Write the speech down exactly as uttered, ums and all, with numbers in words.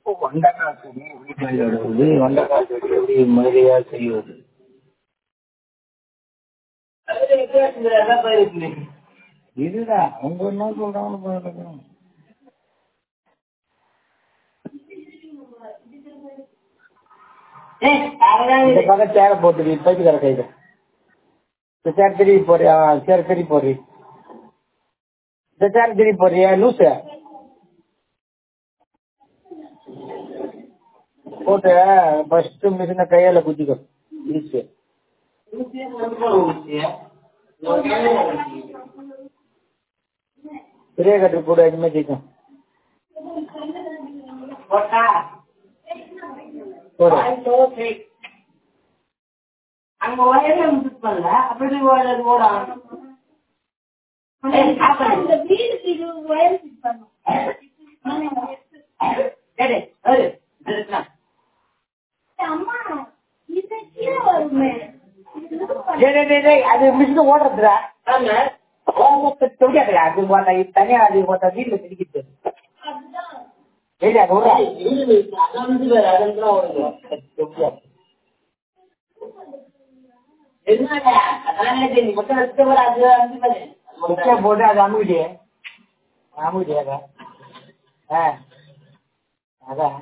வெண்டைக்காய் செடி எப்படி வருது? வெண்டைக்காய் செடி எப்படி முறையா செய்வது? இதுதான் அவங்க என்ன சொல்றாங்கன்னு. இந்த பக்கம் சேர போட்டு பைத்துக்கார கைது சேர் திரும்பி போறியா? சேர் திரும்பி போடுறி. இந்த சேர் திரும்பி போடுறியா லூசு? போட்டு ஃபர்ஸ்ட் மிஷினை கையால குத்திக்கோ. லூசு பெரிய கட்டு கூட இனிமே ஜெயிக்கும். அங்க ஒரே பண்ணல அப்படி ஓட அது மிஷின் ஓடுறதுடா. தொழியாது அது போட்ட தனியா அது போட்ட வீட்டுல திரிக்கிட்டு போட்டு அது அமுகிட்டே அமுகிட்டே அதான் அதான்